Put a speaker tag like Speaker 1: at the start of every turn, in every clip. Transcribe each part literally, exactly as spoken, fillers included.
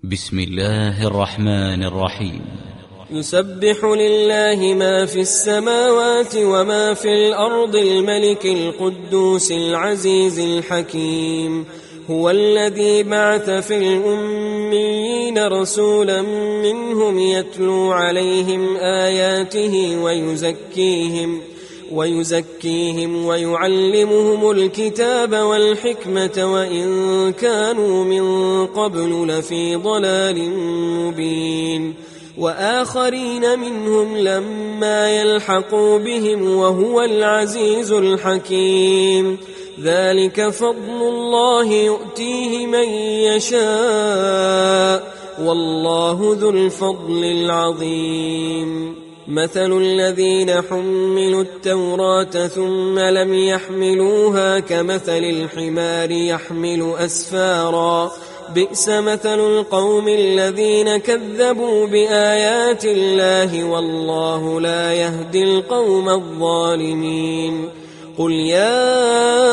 Speaker 1: بسم الله الرحمن الرحيم.
Speaker 2: يسبح لله ما في السماوات وما في الأرض الملك القدوس العزيز الحكيم. هو الذي بعث في الأميين رسولا منهم يتلو عليهم آياته ويزكيهم ويزكيهم ويعلمهم الكتاب والحكمة وإن كانوا من قبل لفي ضلال مبين. وآخرين منهم لما يلحقوا بهم وهو العزيز الحكيم. ذلك فضل الله يؤتيه من يشاء والله ذو الفضل العظيم. مثل الذين حملوا التوراة ثم لم يحملوها كمثل الحمار يحمل أسفارا بئس مثل القوم الذين كذبوا بآيات الله والله لا يهدي القوم الظالمين. قل يا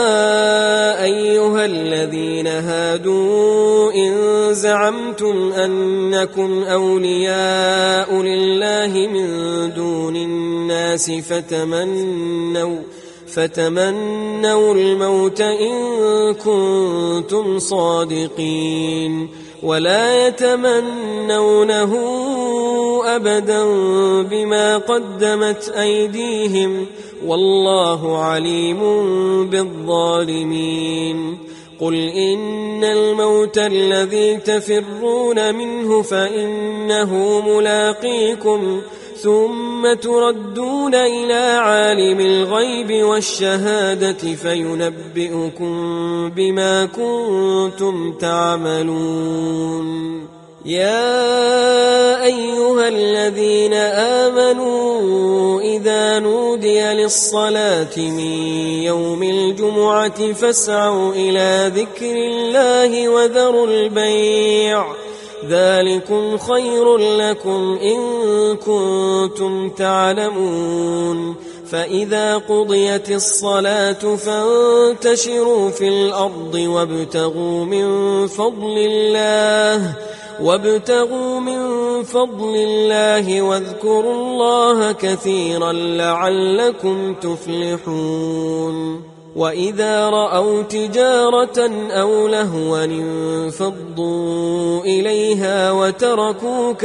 Speaker 2: أيها الذين هادوا إن زعمتم أنكم أولياء لله من دون الناس فتمنوا فتمنوا الموت إن كنتم صادقين ولا يتمنونه أبدا بما قدمت أيديهم والله عليم بالظالمين. قل إن الموت الذي تفرون منه فإنه ملاقيكم ثم تردون إلى عالم الغيب والشهادة فينبئكم بما كنتم تعملون. يا أيها الذين آمنوا إذا نودي للصلاة من يوم الجمعة فاسعوا إلى ذكر الله وذروا البيع ذلكم خير لكم إن كنتم تعلمون. فإذا قضيت الصلاة فانتشروا في الأرض وابتغوا من فضل الله وابتغوا من فضل الله واذكروا الله كثيرا لعلكم تفلحون. وإذا رأوا تجارة أو لهوا انفضوا إليها وتركوك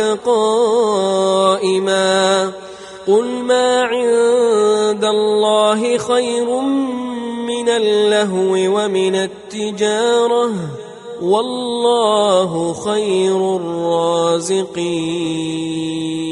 Speaker 2: قائما قل ما عند الله خير من اللهو ومن التجارة والله خير الرازقين.